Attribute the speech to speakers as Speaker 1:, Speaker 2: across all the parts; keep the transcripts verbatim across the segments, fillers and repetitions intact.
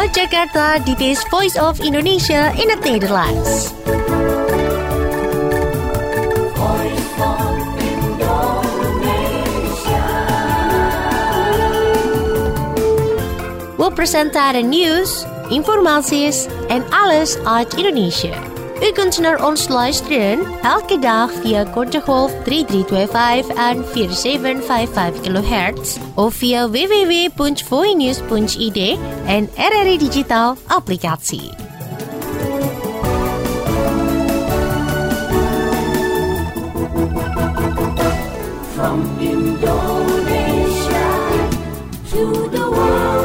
Speaker 1: Vanuit Jakarta, dit is Voice of Indonesia in het Nederlands. Voice of Indonesia. We presenteren nieuws, informaties en alles uit Indonesië. U kunt naar ons luisteren elke dag via kortegolf drie drie twee vijf en vier zeven vijf vijf kilohertz of via w w w punt voinews punt i d en R R I Digital applicatie. From Indonesia to the world.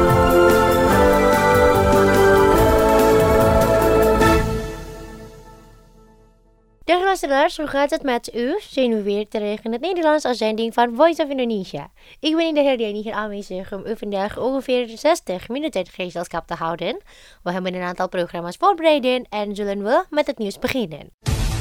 Speaker 1: Dag luisteraars, hoe gaat het met u? Zijn we weer terug in het Nederlands uitzending van Voice of Indonesia. Ik ben in de herdenking hier aanwezig om u vandaag ongeveer zestig minuten gezelschap te houden. We hebben een aantal programma's voorbereid en zullen we met het nieuws beginnen.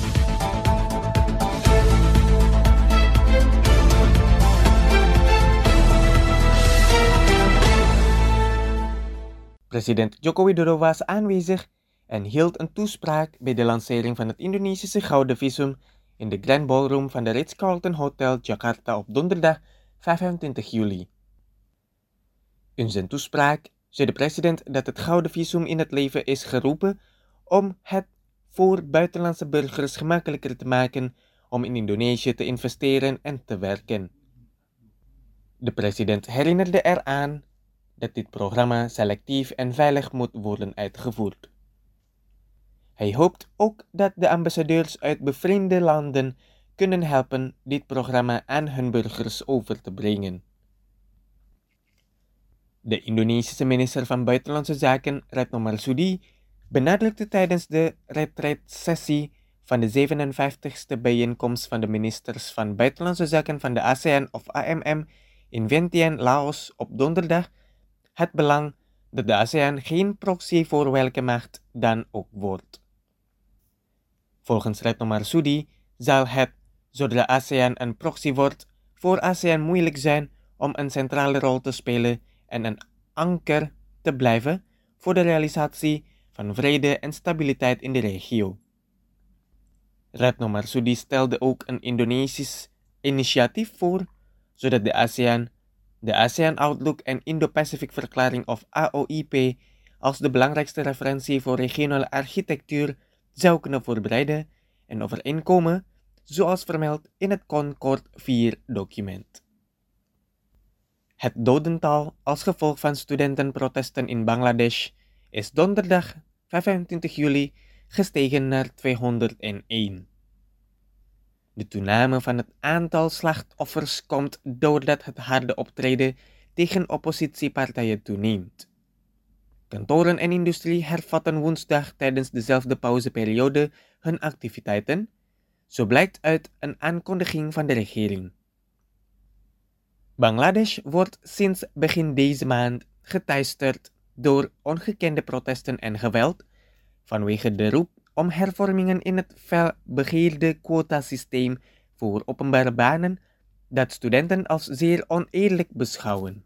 Speaker 2: President Joko Widodo was aanwezig en hield een toespraak bij de lancering van het Indonesische Gouden Visum in de Grand Ballroom van de Ritz-Carlton Hotel Jakarta op donderdag vijfentwintig juli. In zijn toespraak zei de president dat het Gouden Visum in het leven is geroepen om het voor buitenlandse burgers gemakkelijker te maken om in Indonesië te investeren en te werken. De president herinnerde eraan dat dit programma selectief en veilig moet worden uitgevoerd. Hij hoopt ook dat de ambassadeurs uit bevriende landen kunnen helpen dit programma aan hun burgers over te brengen. De Indonesische minister van Buitenlandse Zaken, Retno Marsudi, benadrukte tijdens de retreatsessie van de zevenenvijftigste bijeenkomst van de ministers van Buitenlandse Zaken van de ASEAN of A M M in Vientiane, Laos op donderdag het belang dat de ASEAN geen proxy voor welke macht dan ook wordt. Volgens Retno Marsudi zal het, zodra ASEAN een proxy wordt, voor ASEAN moeilijk zijn om een centrale rol te spelen en een anker te blijven voor de realisatie van vrede en stabiliteit in de regio. Retno Marsudi stelde ook een Indonesisch initiatief voor, zodat de ASEAN de ASEAN Outlook en Indo-Pacific Verklaring of A O I P als de belangrijkste referentie voor regionale architectuur zou kunnen voorbereiden en overeenkomen, zoals vermeld in het Concord vier document. Het dodental als gevolg van studentenprotesten in Bangladesh is donderdag vijfentwintig juli gestegen naar tweehonderdéén. De toename van het aantal slachtoffers komt doordat het harde optreden tegen oppositiepartijen toeneemt. Kantoren en industrie hervatten woensdag tijdens dezelfde pauzeperiode hun activiteiten, zo blijkt uit een aankondiging van de regering. Bangladesh wordt sinds begin deze maand geteisterd door ongekende protesten en geweld vanwege de roep om hervormingen in het felbegeerde quotasysteem voor openbare banen dat studenten als zeer oneerlijk beschouwen.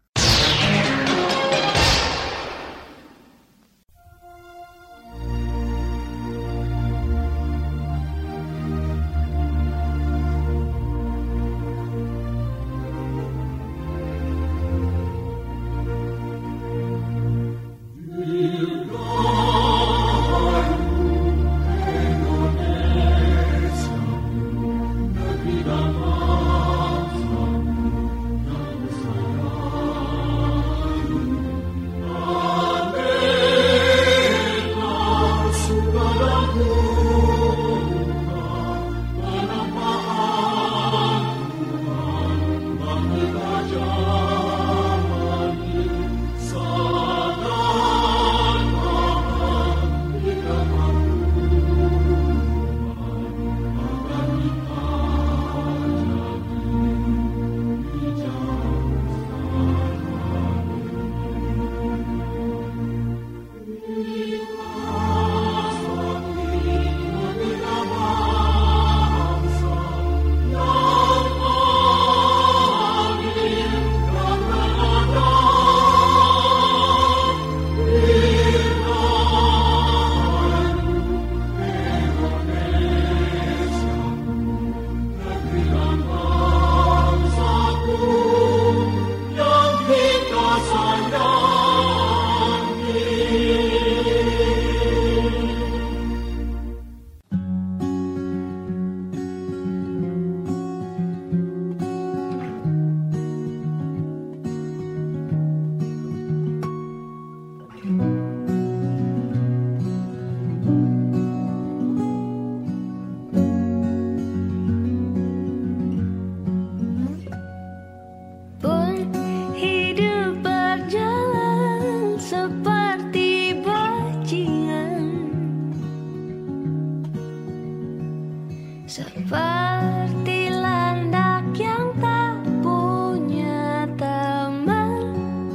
Speaker 3: seperti landak yang tak punya teman.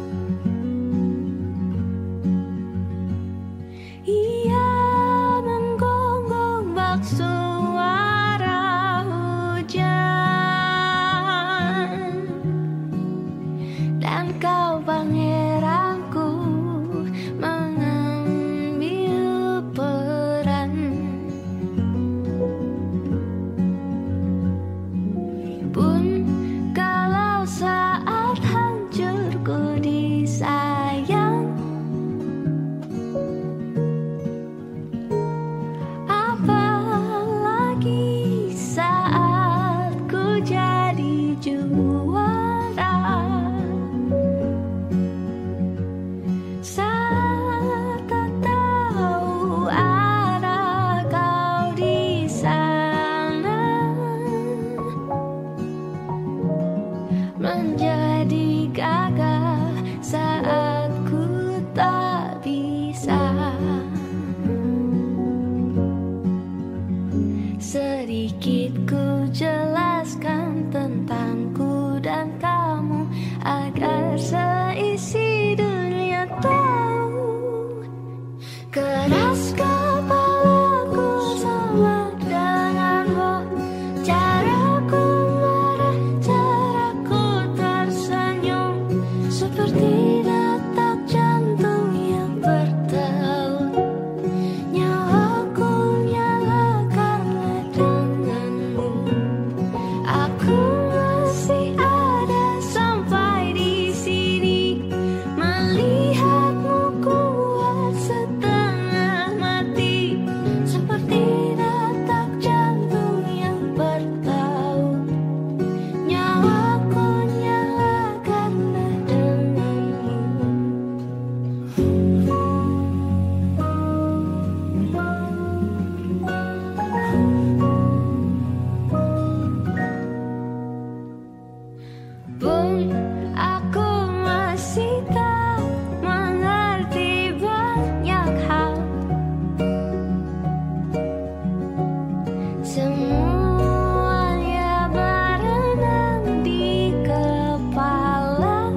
Speaker 3: Ia menggonggong bak suara hujan, dan kau pangeranku mengambil peran. Pun kalau saat hancurku disayang, apalagi saat ku jadi juara. Saat tak tahu arah kau di sana, menjadi gagah saat ku tak bisa. Sedikit ku jelaskan tentangku dan kamu agar seisi dunia tahu. Keras kepalaku sama denganmu, caraku marah, caraku tersenyum, seperti detak jantung yang bertaut. Nyawaku nyala karena denganmu. Aku masih ada sampai di sini, melihatmu kuat setengah mati, seperti detak jantung yang bertaut. Nyawaku nyala karena denganmu. Pun aku masih tak mengerti banyak hal. Semuanya berenang di kepala,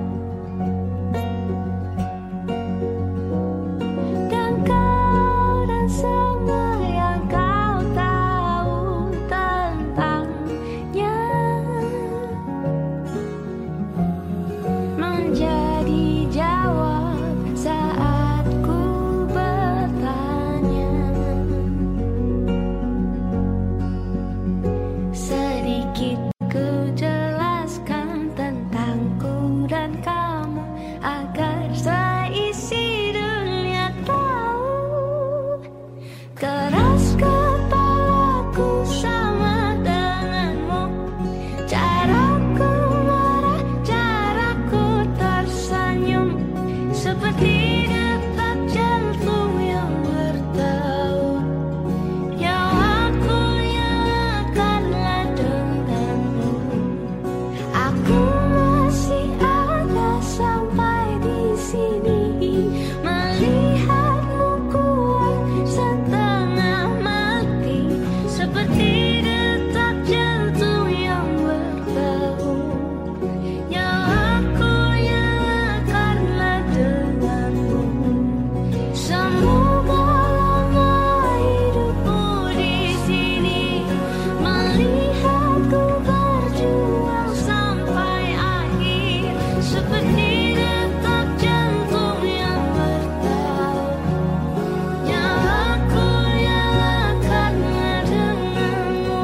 Speaker 3: dan kau dan semua yang kau tahu tentangnya menjadi jawab saat ku bertanya. Sedikit ku jelaskan tentangku dan kamu agar seisi dunia tahu. Keras kepalaku sama denganmu, caraku marah, caraku tersenyum, seperti detak jantung yang bertaut. Nyawaku nyala karena denganmu. Aku masih ada sampai di sini, melihatmu kuat setengah mati, seperti detak jantung yang bertaut. Nyawaku nyala karena denganmu. Semoga lama hidupku di sini, melihatku berjuang sampai akhir, seperti detak jantung yang bertaut. Nyawaku nyala karena denganmu.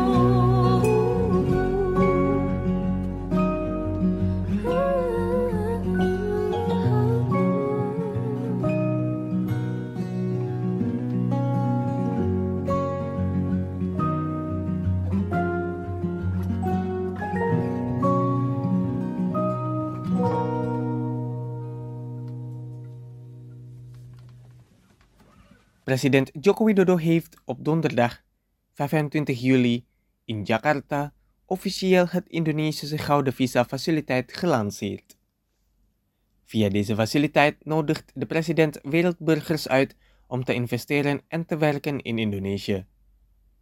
Speaker 2: President Joko Widodo heeft op donderdag vijfentwintig juli in Jakarta officieel het Indonesische Gouden Visa-faciliteit gelanceerd. Via deze faciliteit nodigt de president wereldburgers uit om te investeren en te werken in Indonesië.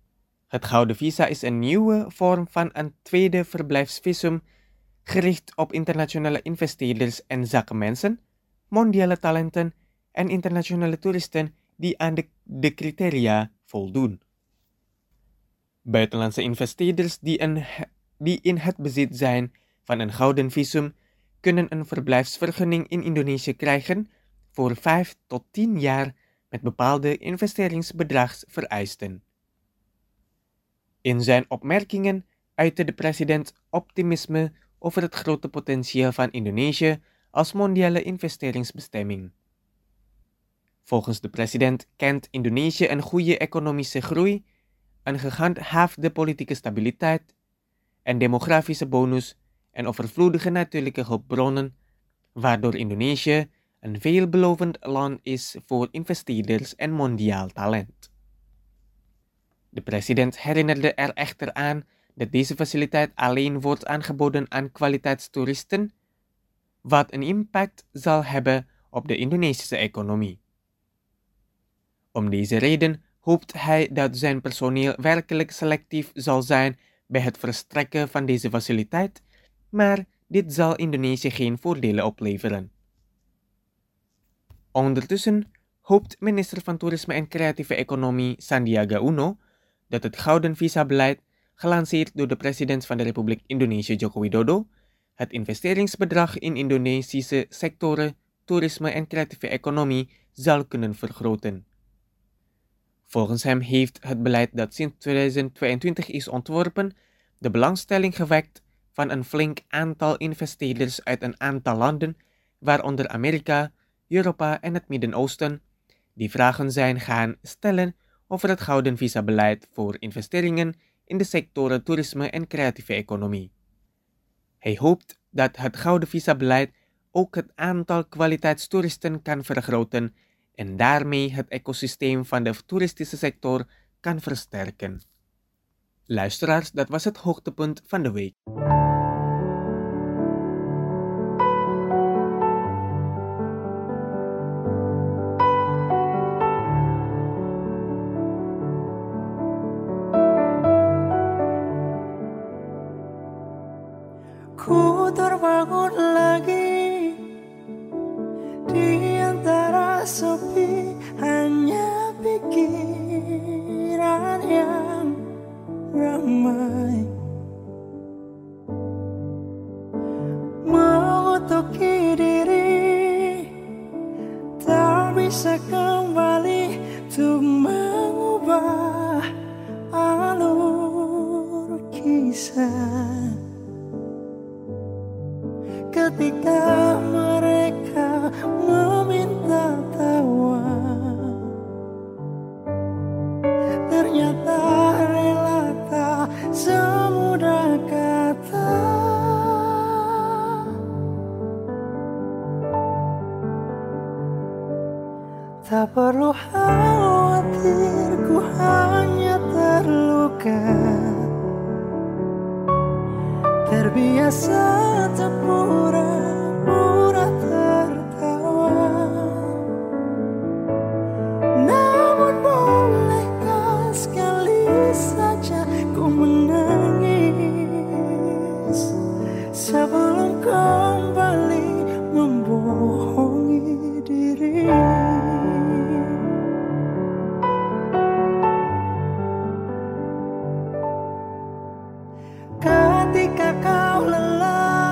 Speaker 2: Het gouden visa is een nieuwe vorm van een tweede verblijfsvisum gericht op internationale investeerders en zakenmensen, mondiale talenten en internationale toeristen die aan de, de criteria voldoen. Buitenlandse investeerders die, een, die in het bezit zijn van een gouden visum kunnen een verblijfsvergunning in Indonesië krijgen voor vijf tot tien jaar met bepaalde investeringsbedragsvereisten. In zijn opmerkingen uitte de president optimisme over het grote potentieel van Indonesië als mondiale investeringsbestemming. Volgens de president kent Indonesië een goede economische groei, een gehandhaafde politieke stabiliteit, een demografische bonus en overvloedige natuurlijke hulpbronnen, waardoor Indonesië een veelbelovend land is voor investeerders en mondiaal talent. De president herinnerde er echter aan dat deze faciliteit alleen wordt aangeboden aan kwaliteitstoeristen, wat een impact zal hebben op de Indonesische economie. Om deze reden hoopt hij dat zijn personeel werkelijk selectief zal zijn bij het verstrekken van deze faciliteit, maar dit zal Indonesië geen voordelen opleveren. Ondertussen hoopt minister van Toerisme en Creatieve Economie Sandiaga Uno dat het gouden visa-beleid, gelanceerd door de president van de Republiek Indonesië Joko Widodo, het investeringsbedrag in Indonesische sectoren, toerisme en creatieve economie zal kunnen vergroten. Volgens hem heeft het beleid dat sinds tweeduizend tweeëntwintig is ontworpen de belangstelling gewekt van een flink aantal investeerders uit een aantal landen, waaronder Amerika, Europa en het Midden-Oosten, die vragen zijn gaan stellen over het gouden visa-beleid voor investeringen in de sectoren toerisme en creatieve economie. Hij hoopt dat het gouden visa-beleid ook het aantal kwaliteitstoeristen kan vergroten en daarmee het ecosysteem van de toeristische sector kan versterken. Luisteraars, dat was het hoogtepunt van de week.
Speaker 4: Ku terbangun lagi di antara sepi, hanya pikiran yang ramai mengutuki diri, tak bisa kembali untuk mengubah alur kisah. Ketika mereka meminta tawa, ternyata rela tak semudah kata. Tak perlu khawatir, ku hanya terluka, terbiasa tak pura-pura tertawa. Namun bolehkah sekali saja ku menangis sebelum kembali membohongi diri. Ketika kau lelah,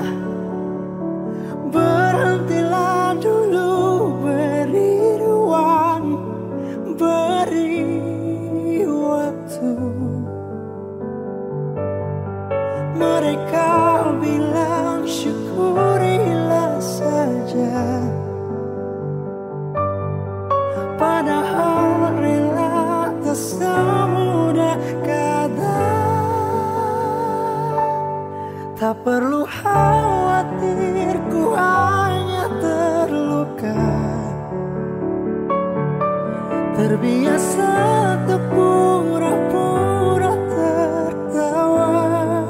Speaker 4: berhentilah dulu, beri ruang, beri waktu. Mereka bilang syukurilah saja, padahal rela tak semudah kata. Tak perlu khawatir, ku hanya terluka, terbiasa tak pura-pura tertawa.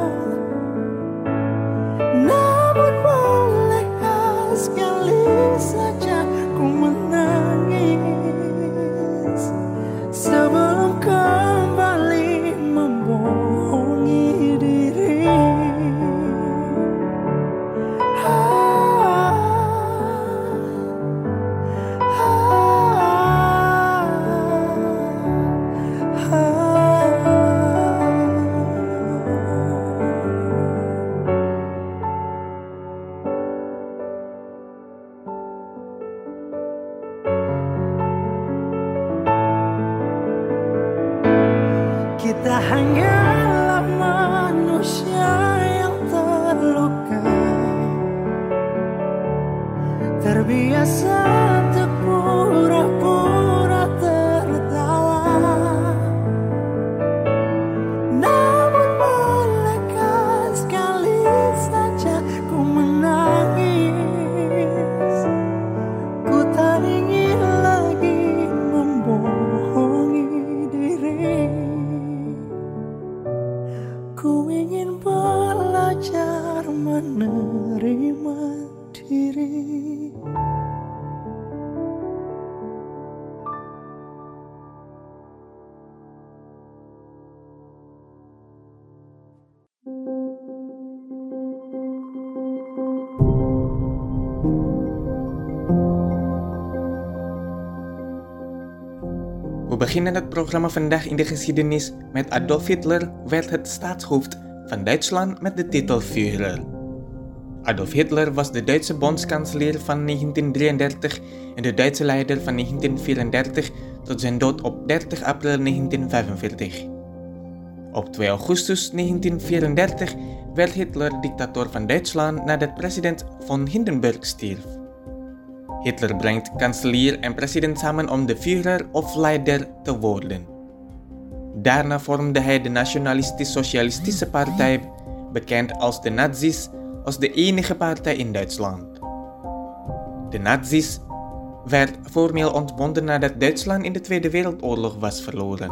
Speaker 4: Namun bolehkah sekali saja ku menangis sebelum kembali membuat hanyalah manusia yang terluka, terbiasa untuk pura-pura tertawa. Namun bolehkah sekali saja ku menangis? Ku tak ingin lagi membohongi diri. Ku ingin belajar menerima diri.
Speaker 2: We beginnen het programma vandaag in de geschiedenis met Adolf Hitler werd het staatshoofd van Duitsland met de titel Führer. Adolf Hitler was de Duitse bondskanselier van negentien drieëndertig en de Duitse leider van negentien vierendertig tot zijn dood op dertig april negentien vijfenveertig. Op twee augustus negentien vierendertig werd Hitler dictator van Duitsland nadat president von Hindenburg stierf. Hitler brengt kanselier en president samen om de Führer of leider te worden. Daarna vormde hij de Nationalistisch-Socialistische Partij, bekend als de Nazi's, als de enige partij in Duitsland. De Nazi's werd formeel ontbonden nadat Duitsland in de Tweede Wereldoorlog was verloren.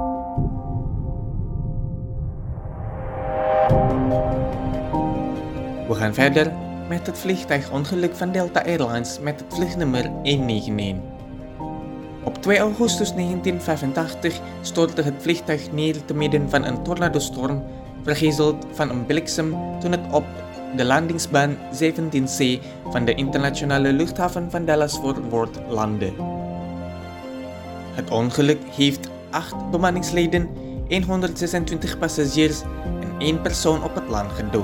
Speaker 2: We gaan verder met het vliegtuigongeluk van Delta Airlines met het vluchtnummer honderdeenennegentig. Op twee augustus negentien vijfentachtig stortte het vliegtuig neer te midden van een tornadostorm, vergezeld van een bliksem toen het op de landingsbaan zeventien C van de internationale luchthaven van Dallas-Fort Worth landde. Het ongeluk heeft acht bemanningsleden, honderdzesentwintig passagiers en één persoon op het land gedood.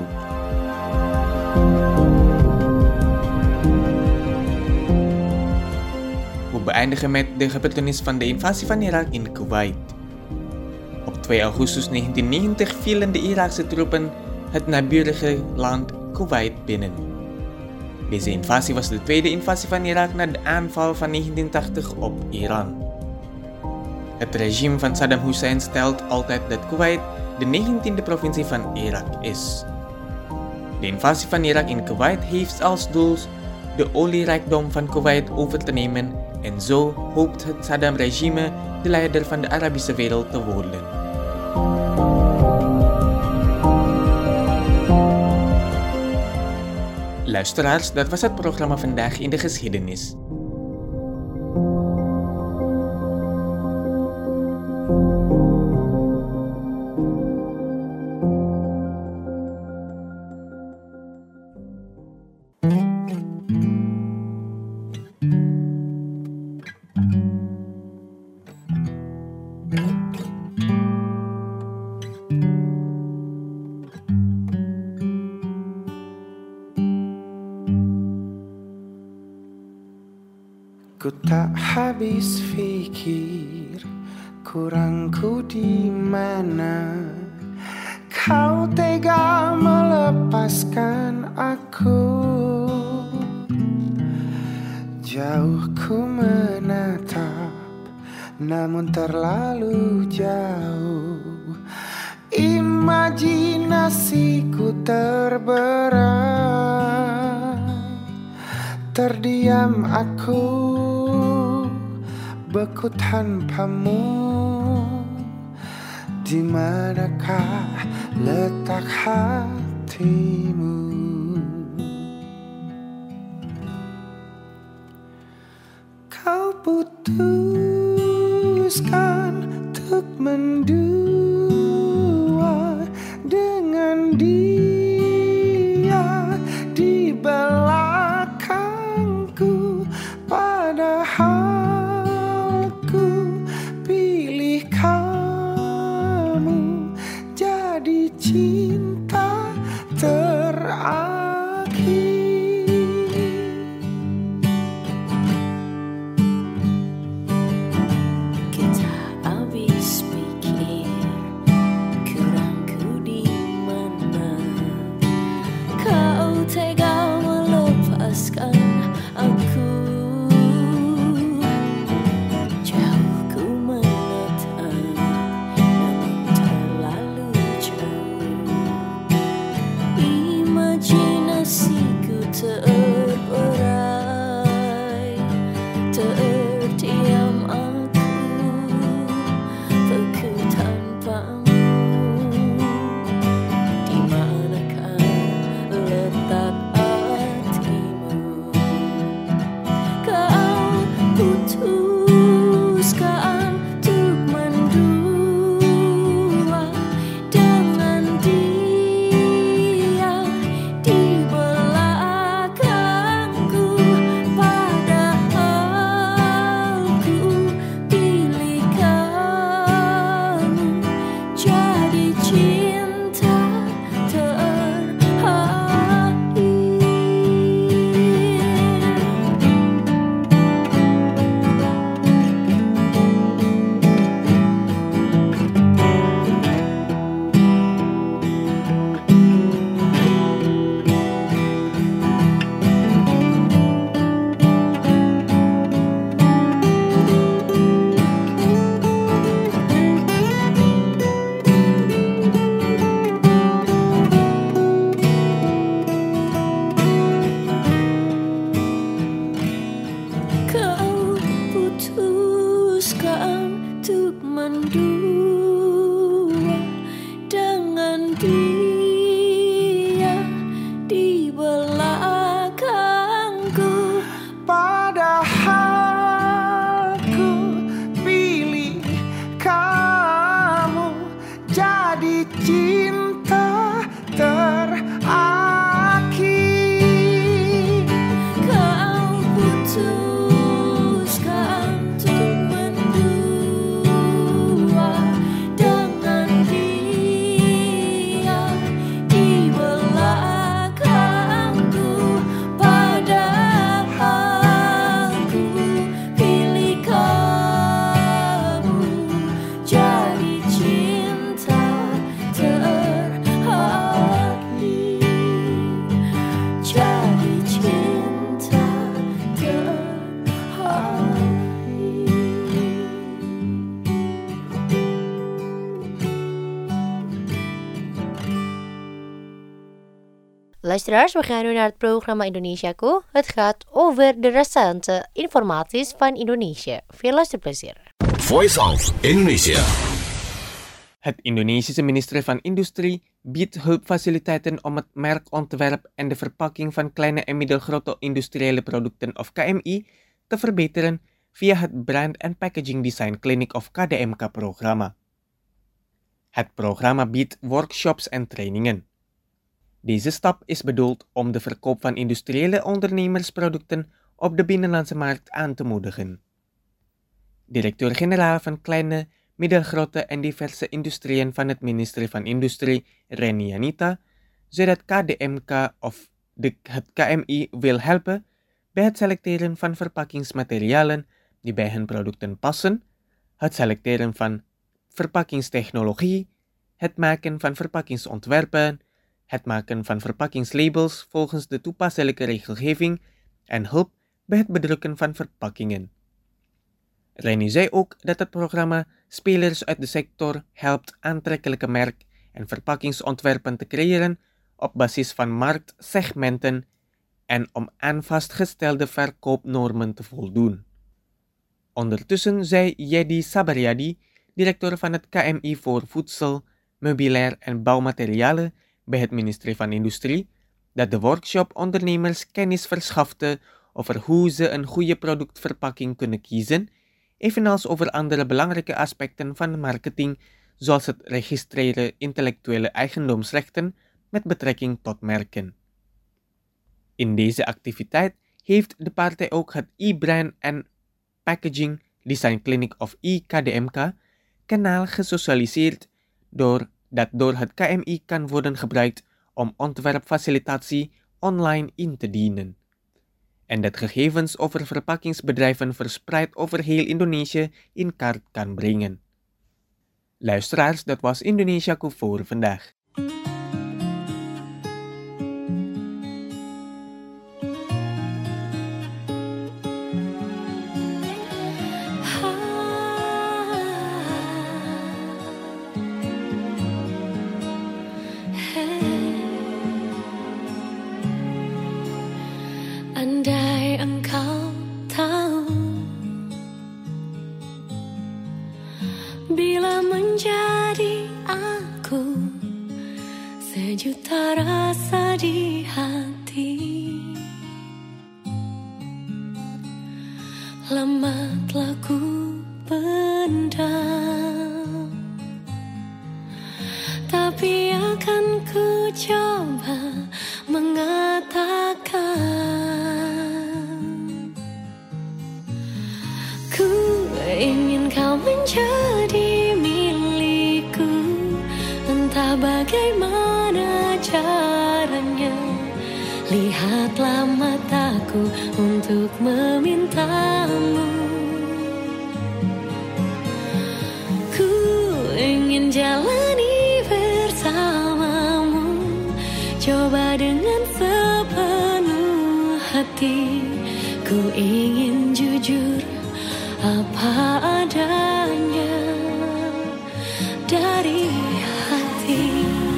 Speaker 2: We beëindigen met de gebeurtenis van de invasie van Irak in Kuwait. Op twee augustus negentien negentig vielen de Iraakse troepen het naburige land Kuwait binnen. Deze invasie was de tweede invasie van Irak na de aanval van negentien tachtig op Iran. Het regime van Saddam Hussein stelt altijd dat Kuwait de negentiende provincie van Irak is. De invasie van Irak in Kuwait heeft als doel de olierijkdom van Kuwait over te nemen en zo hoopt het Saddam-regime de leider van de Arabische wereld te worden. Luisteraars, dat was het programma vandaag in de geschiedenis.
Speaker 4: Ku tak habis fikir kurangku di mana kau tega melepaskan aku. Jauh ku menatap namun terlalu jauh. Imajinasiku terberai. Terdiam aku beku tanpamu. Di manakah letak hatimu? Kau putuskan untuk mendua dengan dia di belakangku, padahal ku pilih kamu jadi cinta terakhir.
Speaker 3: Kita habis pikir
Speaker 4: jadi cinta terakhir.
Speaker 3: Kau putuskan untuk mendua dengan dia di belakangku, padahal ku pilih kamu jadi cinta terakhir, jadi cinta
Speaker 1: Luisteraars, we gaan nu naar het programma Indonesiaku. Het gaat over de recente informaties van Indonesië. Veel luisterplezier.
Speaker 5: Voice of Indonesia.
Speaker 2: Het Indonesische ministerie van Industrie biedt hulpfaciliteiten om het merkontwerp en de verpakking van kleine en middelgrote industriële producten of K M I te verbeteren via het Brand and Packaging Design Clinic of K D M K-programma. Het programma biedt workshops en trainingen. Deze stap is bedoeld om de verkoop van industriële ondernemersproducten op de binnenlandse markt aan te moedigen. Directeur-generaal van kleine, middelgrote en diverse industrieën van het ministerie van Industrie, Reni Anita, zei dat K D M K of de, het K M I wil helpen bij het selecteren van verpakkingsmaterialen die bij hun producten passen, het selecteren van verpakkingstechnologie, het maken van verpakkingsontwerpen, het maken van verpakkingslabels volgens de toepasselijke regelgeving en hulp bij het bedrukken van verpakkingen. Reni zei ook dat het programma spelers uit de sector helpt aantrekkelijke merk- en verpakkingsontwerpen te creëren op basis van marktsegmenten en om aan vastgestelde verkoopnormen te voldoen. Ondertussen zei Yedi Sabaryadi, directeur van het K M I voor voedsel, meubilair en bouwmaterialen bij het ministerie van Industrie, dat de workshop ondernemers kennis verschafte over hoe ze een goede productverpakking kunnen kiezen, evenals over andere belangrijke aspecten van marketing, zoals het registreren intellectuele eigendomsrechten met betrekking tot merken. In deze activiteit heeft de partij ook het e-Brand and Packaging Design Clinic of I K D M K kanaal gesocialiseerd door dat door het K M I kan worden gebruikt om ontwerpfacilitatie online in te dienen. En dat gegevens over verpakkingsbedrijven verspreid over heel Indonesië in kaart kan brengen. Luisteraars, dat was Indonesiaku voor vandaag.
Speaker 3: Andai engkau tahu, bila menjadi aku, sejuta rasa di hati, lama telah ku pendam, tapi akan ku coba mengatakan, ku ingin kau menjadi milikku, entah bagaimana caranya. Lihatlah mataku untuk memintamu, ku ingin jalani bersamamu, coba dengan sepenuh hati. Ku ingin jujur apa adanya dari hati.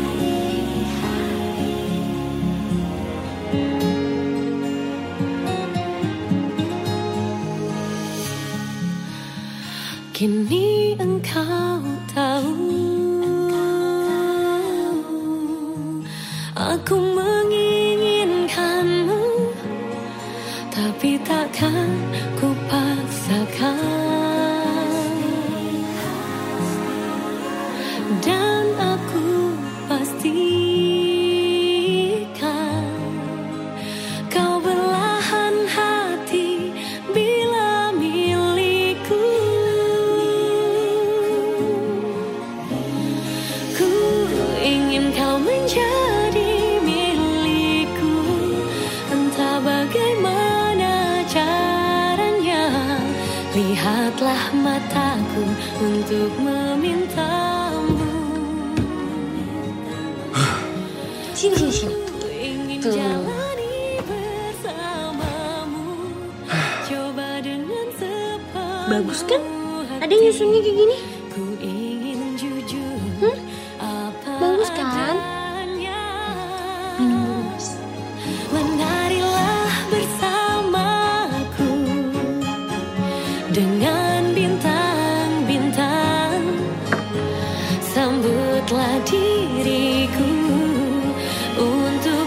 Speaker 3: Kini engkau tahu, aku menginginkanmu, tapi takkan ku paksakan. Dan aku Sambutlah mataku untuk memintamu.
Speaker 6: Sini, sini, sini.
Speaker 3: Ku ingin
Speaker 6: Tuh.
Speaker 3: jalani bersamamu. Coba dengan sepenuh
Speaker 6: Bagus kan?
Speaker 3: hati.
Speaker 6: Ada nyusunnya kayak gini.
Speaker 3: Ku ingin jujur.
Speaker 6: Hmm?
Speaker 3: Apa
Speaker 6: Bagus kan?
Speaker 3: adanya.
Speaker 6: Minum dulu, Mas.
Speaker 3: Menarilah bersamaku dengan bintang-bintang. Sambutlah diriku untuk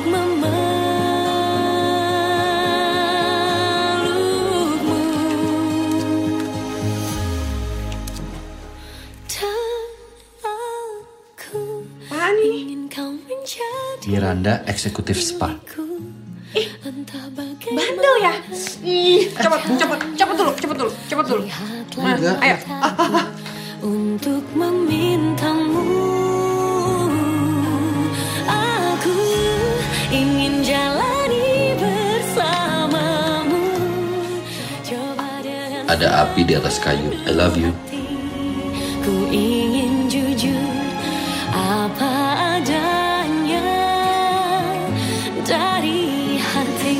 Speaker 3: memelukmu. Dan aku
Speaker 6: Apaan ini?
Speaker 3: ingin kau menjadi
Speaker 7: Miranda Eksekutif Spa.
Speaker 3: entah
Speaker 6: Bandel ya? Ih, cepet, cepet, cepet dulu, cepet dulu, cepet dulu.
Speaker 3: Lihatlah
Speaker 7: Enggak.
Speaker 6: Ayo.
Speaker 3: mataku untuk memintamu. Aku ingin jalani bersamamu. Coba dengan
Speaker 7: Ada api di atas kayu. I love you.
Speaker 3: hati. Ku ingin jujur apa adanya dari hati,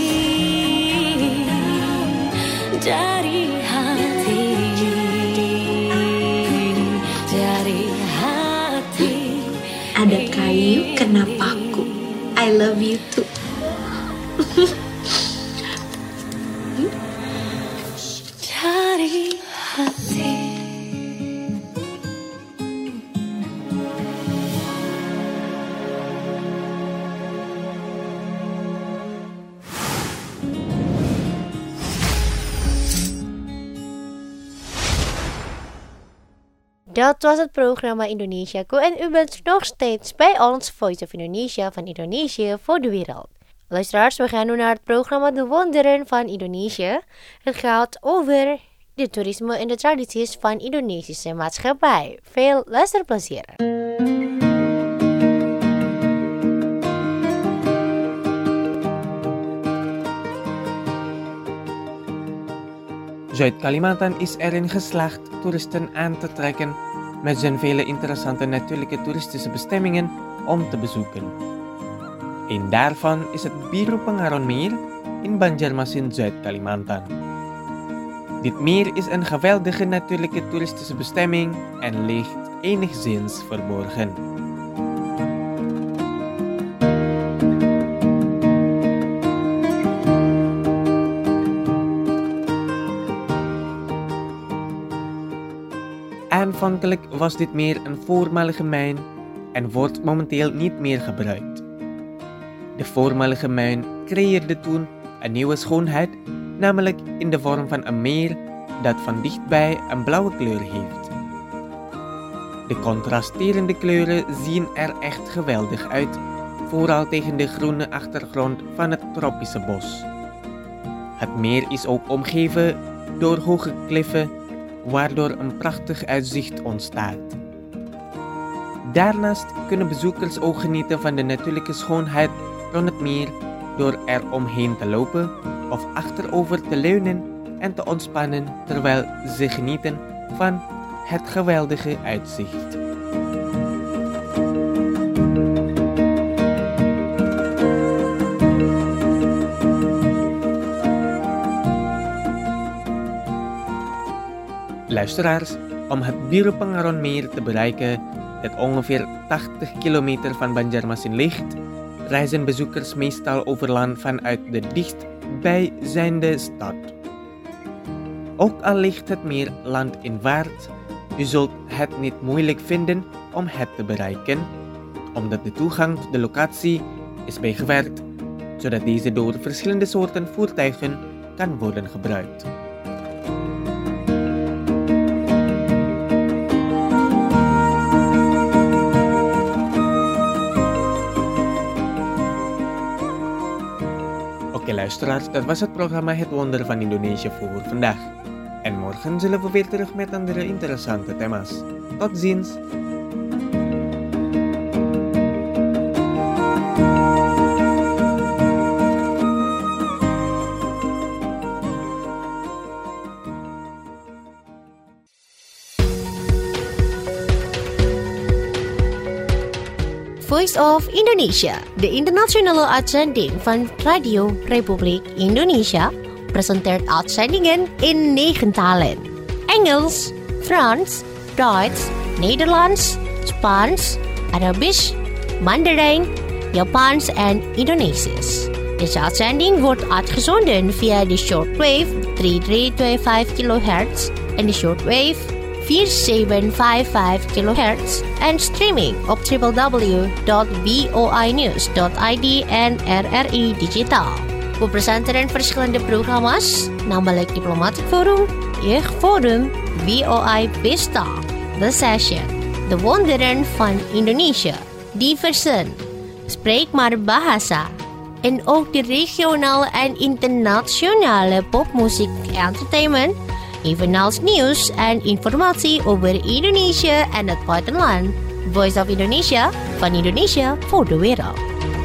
Speaker 3: dari hati, dari hati.
Speaker 6: Ada kayu kena paku. I love you too.
Speaker 3: Dari hati.
Speaker 1: Dat was het programma Indonesiaku en u bent nog steeds bij ons Voice of Indonesia van Indonesië voor de wereld. Luisteraars, we gaan nu naar het programma De Wonderen van Indonesië. Het gaat over de toerisme en de tradities van Indonesische maatschappij. Veel luisterplezier.
Speaker 2: Zuid-Kalimantan is erin geslaagd toeristen aan te trekken met zijn vele interessante natuurlijke toeristische bestemmingen om te bezoeken. Een daarvan is het Biru Pengaron Meer in Banjarmasin, Zuid-Kalimantan. Dit meer is een geweldige natuurlijke toeristische bestemming en ligt enigszins verborgen. Aanvankelijk was dit meer een voormalige mijn en wordt momenteel niet meer gebruikt. De voormalige mijn creëerde toen een nieuwe schoonheid, namelijk in de vorm van een meer dat van dichtbij een blauwe kleur heeft. De contrasterende kleuren zien er echt geweldig uit, vooral tegen de groene achtergrond van het tropische bos. Het meer is ook omgeven door hoge kliffen, waardoor een prachtig uitzicht ontstaat. Daarnaast kunnen bezoekers ook genieten van de natuurlijke schoonheid rond het meer door er omheen te lopen of achterover te leunen en te ontspannen terwijl ze genieten van het geweldige uitzicht. Luisteraars, om het Biru Pengaron Meer te bereiken, dat ongeveer tachtig kilometer van Banjarmasin ligt, reizen bezoekers meestal over land vanuit de dichtbijzijnde stad. Ook al ligt het meer landinwaarts, u zult het niet moeilijk vinden om het te bereiken, omdat de toegang tot de locatie is bijgewerkt, zodat deze door verschillende soorten voertuigen kan worden gebruikt. Oké luisteraars, dat was het programma Het Wonder van Indonesië voor vandaag. En morgen zullen we weer terug met andere interessante thema's. Tot ziens!
Speaker 1: Voice of Indonesia, de internationale uitzending van Radio Republiek Indonesia, presenteert uitzendingen in negen talen. Engels, Frans, Duits, Nederlands, Spaans, Arabisch, Mandarijn, Japans en Indonesisch. Deze uitzending wordt uitgezonden via de shortwave drie drie twee vijf kilohertz en de shortwave vier zeven vijf vijf kilohertz en streaming op w w w dot voi news dot i d en R R I Digitaal. We presenteren verschillende programma's, namelijk Diplomatic Forum, Jeugdforum, V O I Pesta, The Session, De Wonderen van Indonesië, Diversen, Spreek maar Bahasa, en ook de regionale en internationale popmuziek entertainment, evenals nieuws en informatie over Indonesië en het buitenland. Voice of Indonesia, van Indonesia voor de wereld.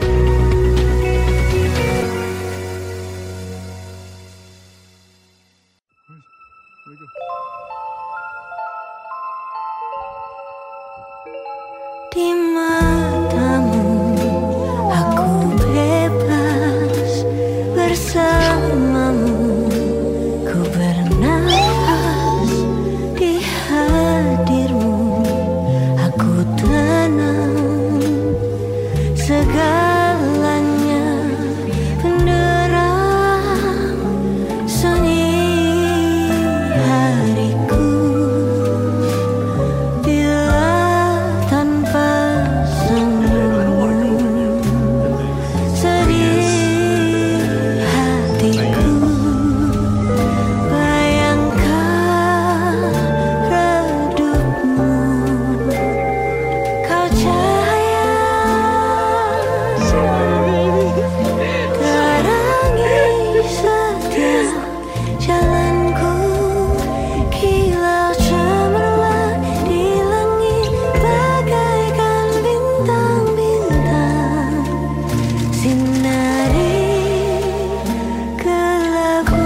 Speaker 3: Di matamu aku bebas, bersamamu ku bernapas, di hadirmu aku tenang, segalanya benderang, sunyi hariku bila tanpa senyum, sedih hatiku bayangkan redupmu, kau cahaya terangi setiap jalanku, kilau cemerlang di langit bagaikan bintang-bintang, sinari gelapku.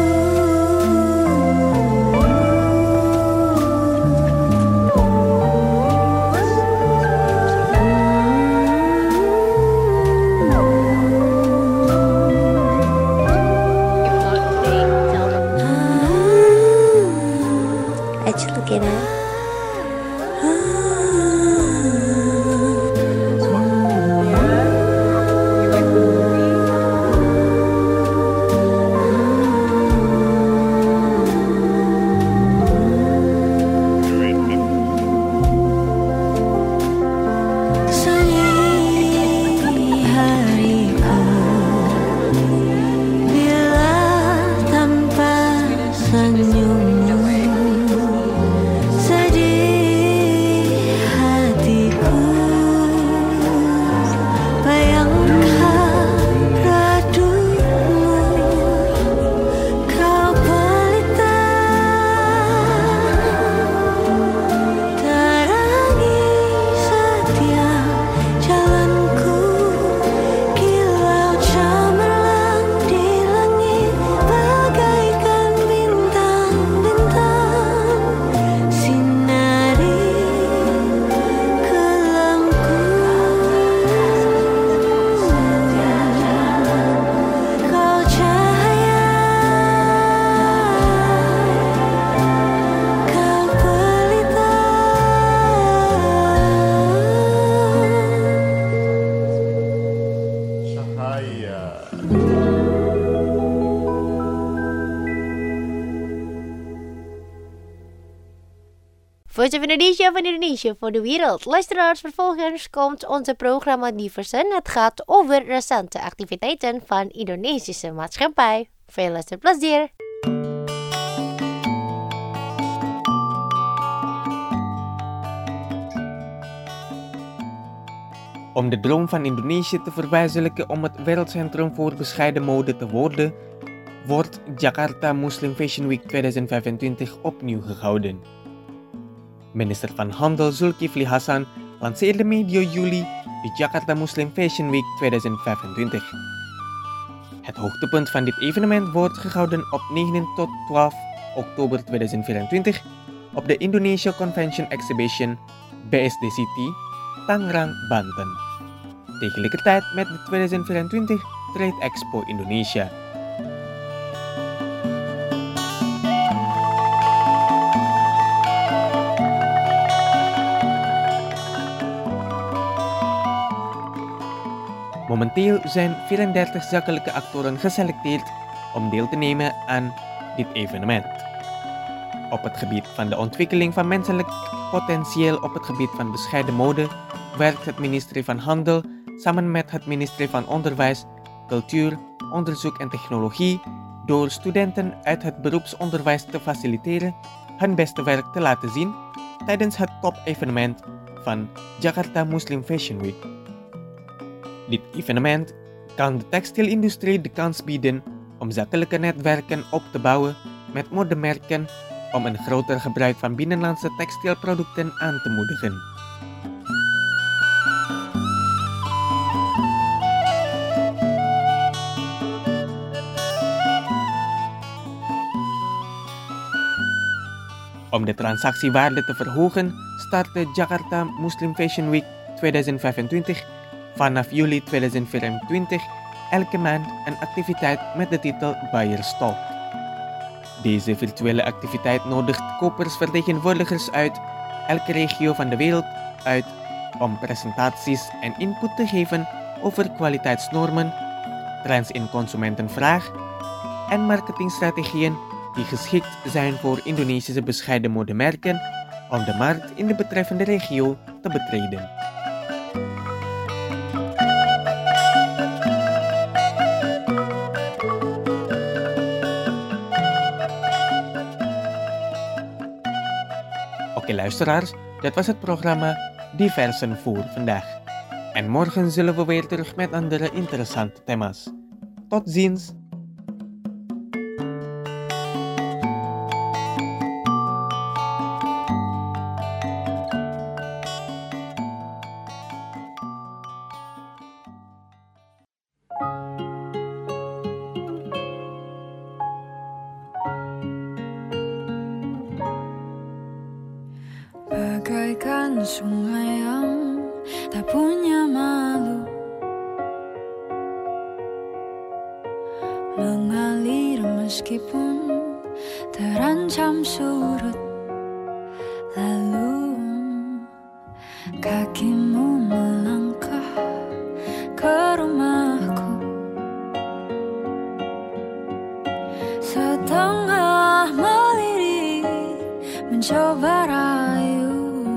Speaker 3: Aja lu kira. Sunyi hariku bila tanpa senyummu, sedih hatiku bayangkan redupmu, kau pelita terangi setiap jalanku, kilau cemerlang di langit bagaikan bintang-bintang, sinari kelamku. Kau cahaya, kau pelita.
Speaker 1: Voice of Indonesia van Indonesia voor de wereld. Luisteraars, vervolgens komt onze programma Diversen. Het gaat over recente activiteiten van Indonesische maatschappij. Veel luisterplezier!
Speaker 2: Om de droom van Indonesië te verwezenlijken om het wereldcentrum voor bescheiden mode te worden, wordt Jakarta Muslim Fashion Week tweeduizend vijfentwintig opnieuw gehouden. Minister van Handel Zulkifli Hasan lanceerde medio juli de Jakarta Muslim Fashion Week tweeduizend vijfentwintig. Het hoogtepunt van dit evenement wordt gehouden op negen tot twaalf oktober tweeduizend vierentwintig op de Indonesia Convention Exhibition B S D City, Tangerang, Banten. tegelijkertijd met de tweeduizend vierentwintig Trade Expo Indonesia. Momenteel zijn vierendertig zakelijke actoren geselecteerd om deel te nemen aan dit evenement. Op het gebied van de ontwikkeling van menselijk potentieel op het gebied van bescheiden mode werkt het ministerie van Handel samen met het ministerie van Onderwijs, Cultuur, Onderzoek en Technologie door studenten uit het beroepsonderwijs te faciliteren hun beste werk te laten zien tijdens het top-evenement van Jakarta Muslim Fashion Week. Dit evenement kan de textielindustrie de kans bieden om zakelijke netwerken op te bouwen met modemerken om een groter gebruik van binnenlandse textielproducten aan te moedigen. Om de transactiewaarde te verhogen startte Jakarta Muslim Fashion Week tweeduizend vijfentwintig vanaf juli tweeduizend vierentwintig elke maand een activiteit met de titel Buyers Talk. Deze virtuele activiteit nodigt kopersvertegenwoordigers uit elke regio van de wereld uit om presentaties en input te geven over kwaliteitsnormen, trends in consumentenvraag en marketingstrategieën die geschikt zijn voor Indonesische bescheiden modemerken om de markt in de betreffende regio te betreden. Oké luisteraars, dat was het programma Diversen voor vandaag. En morgen zullen we weer terug met andere interessante thema's. Tot ziens!
Speaker 3: Bagaikan sungai yang tak punya malu, mengalir meskipun terancam surut. Lalu kakimu melangkah ke rumahku, setengah melirik mencoba rayu.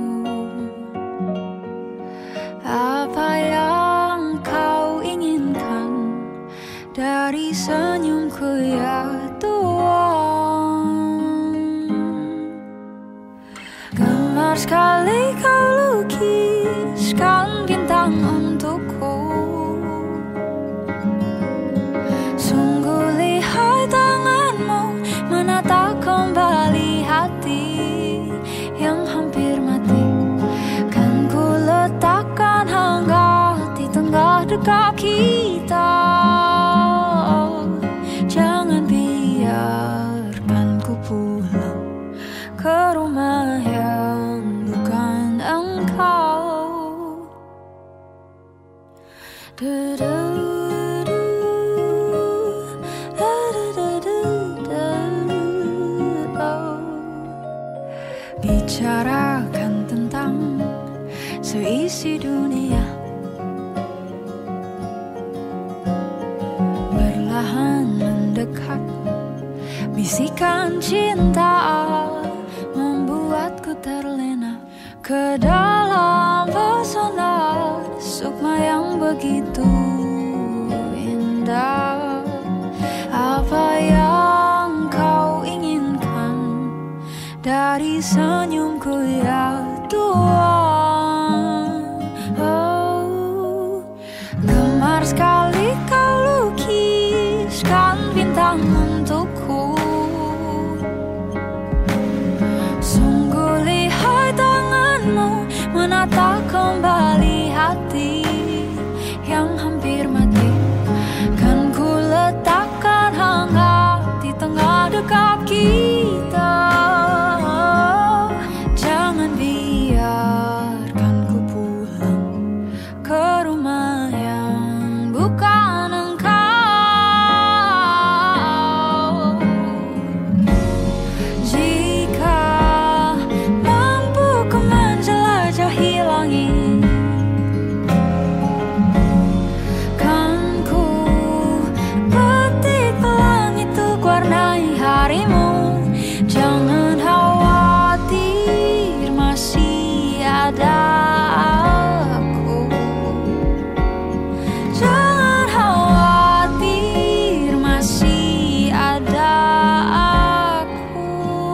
Speaker 3: Apa yang kau inginkan dari senyumku ya Tuhan? Gemar sekali kau lukiskan bintang untukku. Sungguh lihai tanganmu menata kembali hati yang hampir mati. Kan ku letakkan hangat di tengah dekat kita. Jangan biarkan ku pulang ke rumah yang bukan engkau. Du-du. Bicarakan tentang seisi dunia, perlahan mendekat. Bisikan cinta membuatku terlena ke dalam pesona sukma yang begitu indah. Apa yang kau inginkan dari senyumku ya Tuhan? Oh, gemar sekali kau lukiskan bintang untukku. Sungguh lihai tanganmu menata kembali hati yang hampir mati. Kan ku letakkan hangat di tengah dekat kita. Jangan biar bukan engkau. Jika mampu ku menjelajahi langit, kan ku petik pelangi untuk warnai harimu. Jangan khawatir, masih ada aku. Jangan khawatir, masih ada aku.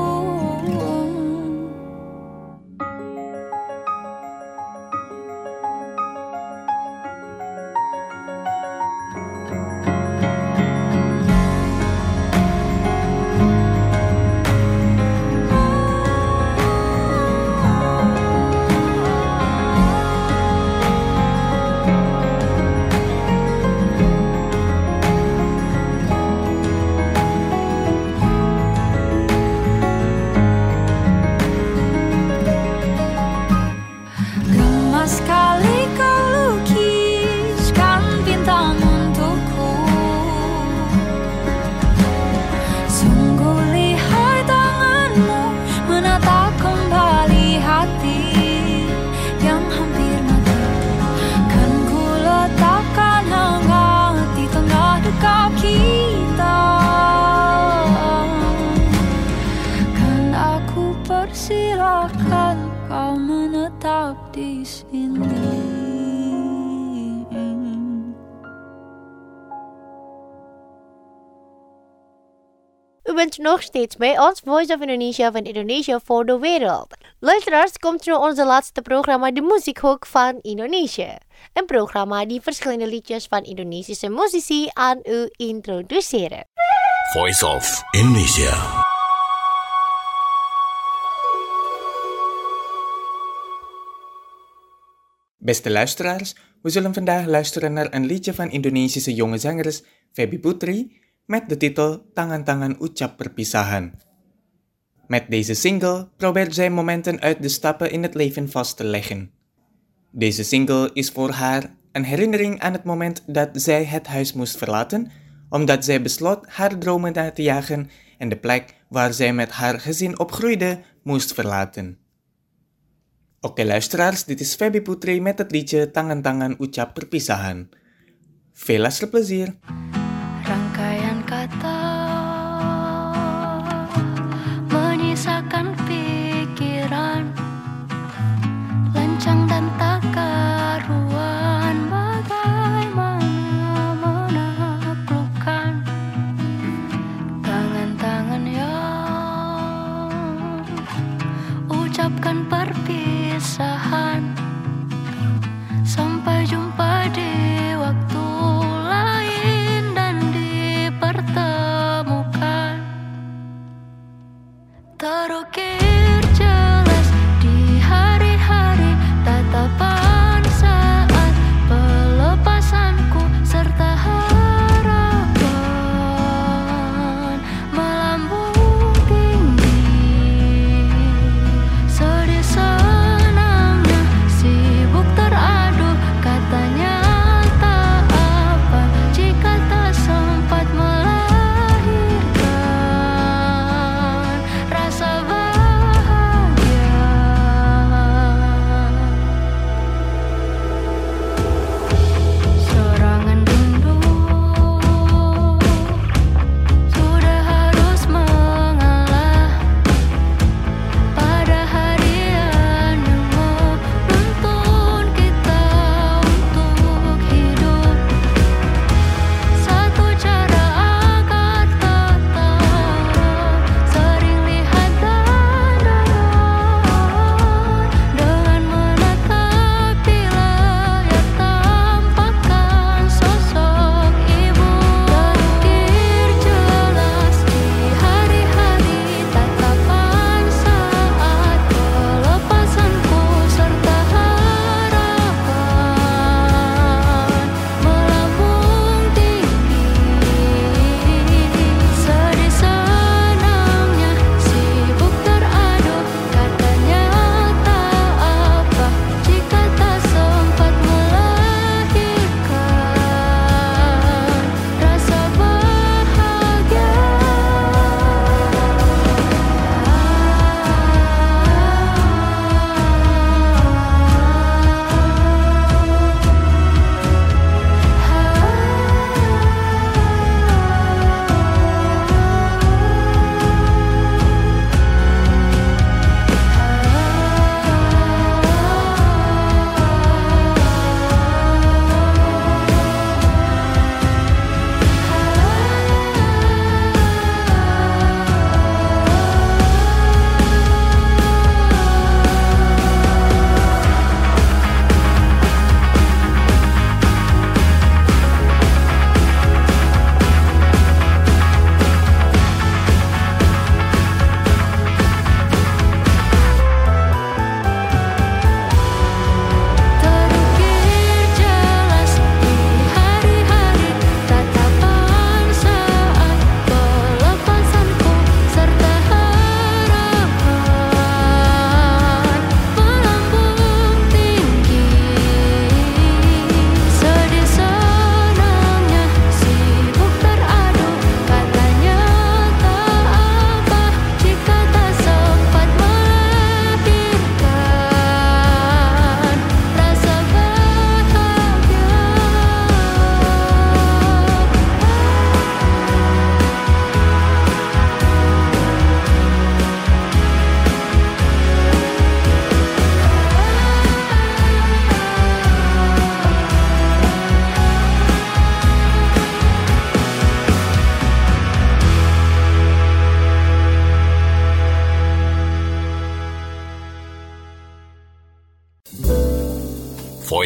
Speaker 3: Gemas sekali kau lukiskan bintang untukku. Sungguh lihai tanganmu menatap kembali hati yang hampir mati. Kan ku letakkan hangat di tengah duka kita. Kan aku persilahkan kau menetap di sini.
Speaker 1: U bent nog steeds bij ons Voice of Indonesia van Indonesia voor de wereld. Luisteraars, komt nu onze laatste programma De Muziekhoek van Indonesië. Een programma die verschillende liedjes van Indonesische muzici aan u introduceren.
Speaker 5: Voice of Indonesia.
Speaker 2: Beste luisteraars, we zullen vandaag luisteren naar een liedje van Indonesische jonge zangeres Feby Putri met de titel Tangan-Tangan Ucap Perpisahan. Met deze single probeert zij momenten uit de stappen in het leven vast te leggen. Deze single is voor haar een herinnering aan het moment dat zij het huis moest verlaten, omdat zij besloot haar dromen na te jagen en de plek waar zij met haar gezin opgroeide moest verlaten. Oke luisteraars, dit is Feby Putri met het liedje Tangan-Tangan Ucap Perpisahan. Veel luisterplezier!
Speaker 3: Rangkaian kata menyisakan pikiran, lancang dan tak karuan, bagaimana menaklukkan tangan-tangan yang ucapkan perpisahan. Sampai jumpa di waktu lain.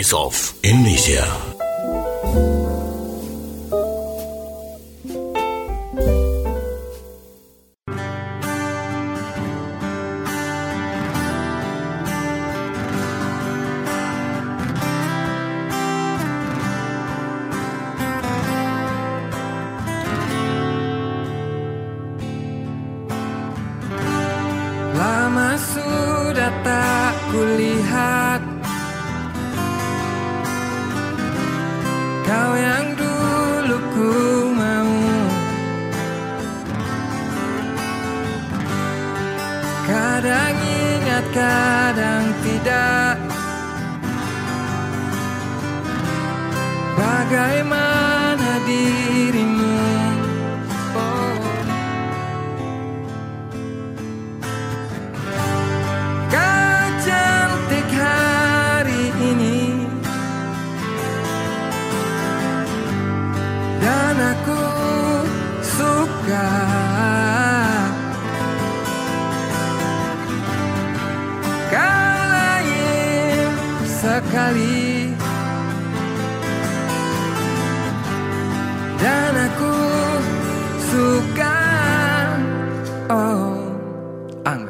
Speaker 5: Voice of Indonesia.
Speaker 8: Lama sudah tak kulihat kau yang dulu ku mau. Kadang ingat, kadang tidak. Bagaimana dirimu? Oh. Kau cantik hari ini, dan aku suka. Kau lain sekali, dan aku suka. Oh, Angga.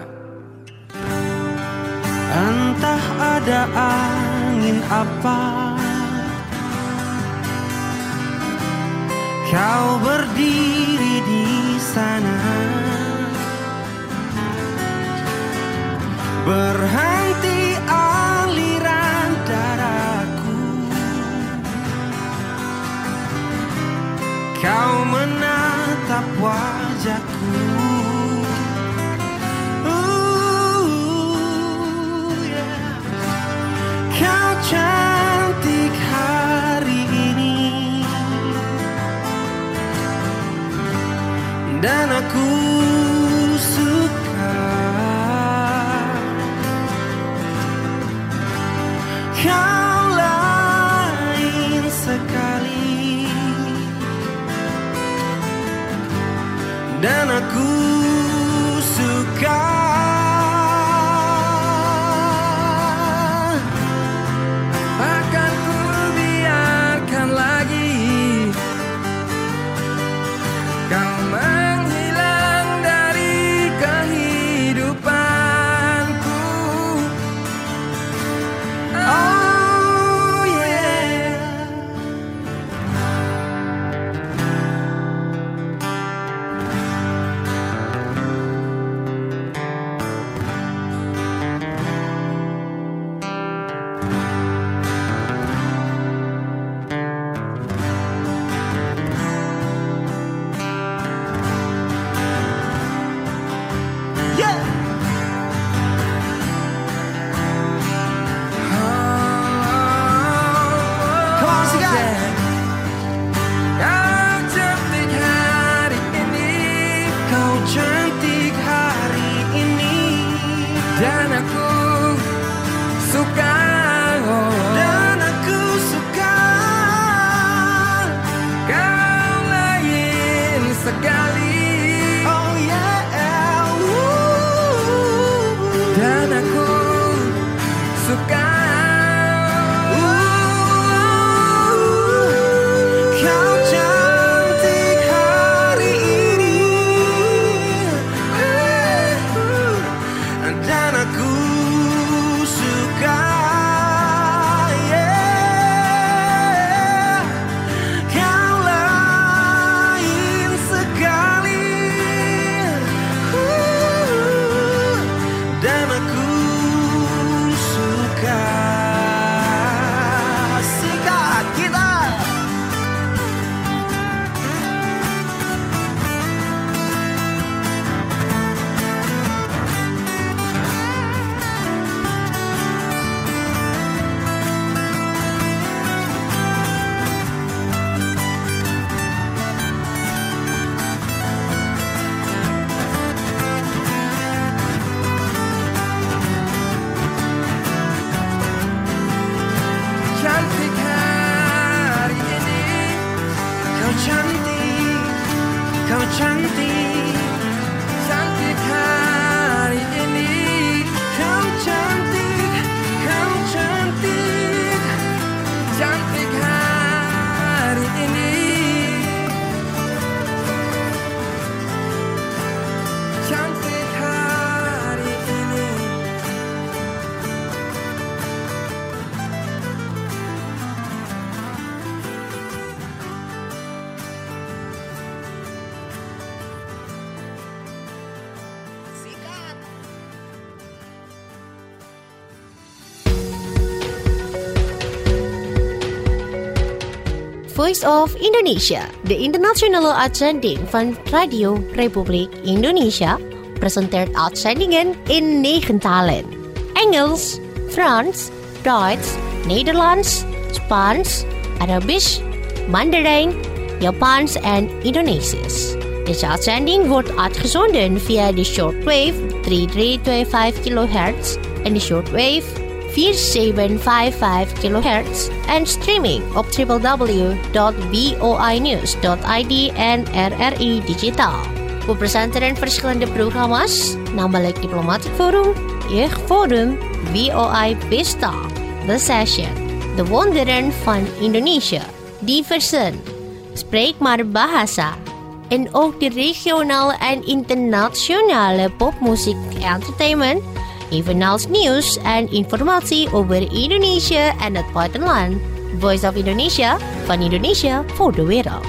Speaker 4: Entah ada angin apa, kau berdiri di sana, berhenti aliran darahku. Kau menatap wajahku. Ooh, yeah. Kau cantik hari ini, dan aku suka. Kau lain sekali, dan aku suka.
Speaker 8: Akan ku biarkan lagi kau menghilang
Speaker 1: Voice of Indonesia, de internationale uitzending van Radio Republiek Indonesia, presenteert uitzendingen in negen talen. Engels, Frans, Duits, Nederlands, Spaans, Arabisch, Mandarijn, Japans en Indonesisch. Deze uitzending wordt uitgezonden via de shortwave drie drie twee vijf kilohertz en de shortwave vier zeven vijf vijf kilohertz en streaming op w w w dot voinews dot i d en R R I Digitaal. We presenteren verschillende programma's, namelijk Diplomatic Forum, Jeugdforum, V O I Pesta, The Session, De Wonderen van Indonesië, Diversen, Spreek maar Bahasa, en ook de regionale en internationale popmuziek entertainment, evenals nieuws en informatie over Indonesië en het buitenland. Voice of Indonesia, van Indonesië voor de wereld.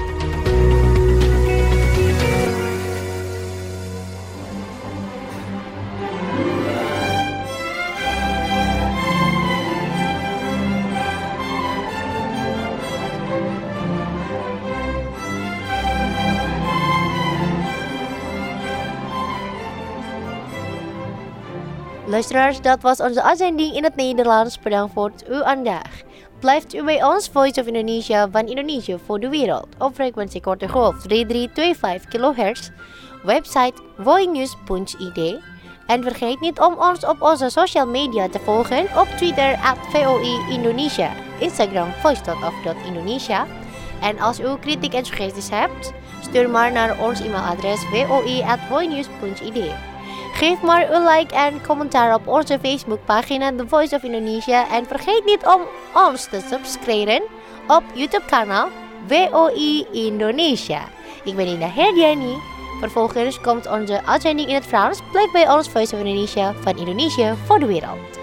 Speaker 1: Luisteraars, dat was onze uitzending in het Nederlands. Bedankt voor uw aandacht. Blijft u bij ons, Voice of Indonesia van Indonesië voor de wereld. Op frequentie korte golf drie drie twee vijf kilohertz. Website voinews punt i d. En vergeet niet om ons op onze social media te volgen. Op Twitter at V O I Indonesia. Instagram voice dot of dot indonesia. En als u kritiek en suggesties hebt, stuur maar naar ons e-mailadres v o i at voinews punt i d. Geef maar een like en commentaar op onze Facebookpagina The Voice of Indonesia. En vergeet niet om ons te subscriben op YouTube-kanaal V O I Indonesia. Ik ben Indah Herdiani. Vervolgens komt onze uitzending in het Frans. Blijf bij ons Voice of Indonesia van Indonesië voor de wereld.